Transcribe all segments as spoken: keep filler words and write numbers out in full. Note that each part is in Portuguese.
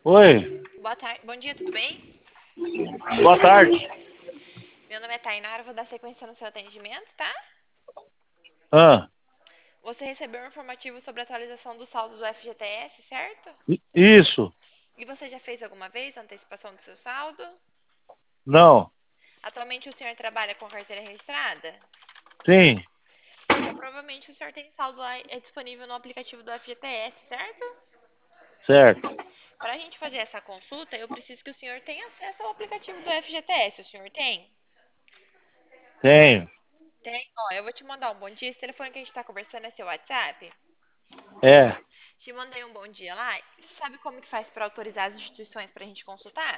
Oi, Boa tarde. Bom dia, tudo bem? boa tarde. Meu nome é Tainara, vou dar sequência no seu atendimento, tá? Ah, Você recebeu um informativo sobre a atualização do saldo do F G T S, certo? i- isso, E você já fez alguma vez a antecipação do seu saldo? não, Atualmente o senhor trabalha com carteira registrada? sim, Então provavelmente o senhor tem saldo lá é disponível no aplicativo do F G T S, certo? certo, Para a gente fazer essa consulta, eu preciso que o senhor tenha acesso ao aplicativo do F G T S. O senhor tem? tenho, Tem. Ó, eu vou te mandar um bom dia. Esse telefone que a gente está conversando é seu WhatsApp? é, Te mandei um bom dia lá. Você sabe como que faz para autorizar as instituições para a gente consultar?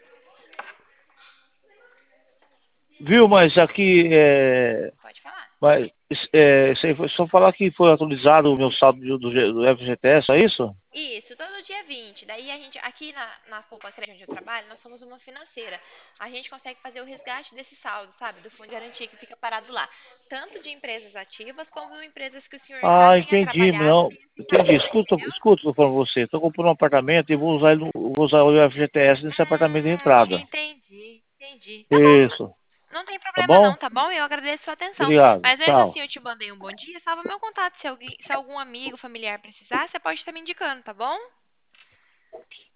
viu, mas aqui, é, Pode falar. mas, é, isso aí foi só falar que foi atualizado o meu saldo do, do, G- do F G T S, é isso? Isso, todo dia vinte. Daí a gente, aqui na, na Poupa Crédito onde eu trabalho, nós somos uma financeira. A gente consegue fazer o resgate desse saldo, sabe? Do fundo de garantia que fica parado lá. Tanto de empresas ativas como de empresas que o senhor já Ah, tenha entendi, trabalhado e não, tenha citado entendi, lá, escuta, entendeu? escuta o que eu tô falando pra você, estou comprando um apartamento e vou usar, ele no- vou usar o F G T S nesse apartamento de Hum, entrada, entendi, entendi. Tá bom. isso, Não tem tá problema bom? não, tá bom? Eu agradeço sua atenção. Obrigado, Mas mesmo assim tchau. eu te mandei um bom dia, salva meu contato. Se alguém, se algum amigo, familiar precisar, você pode estar me indicando, tá bom?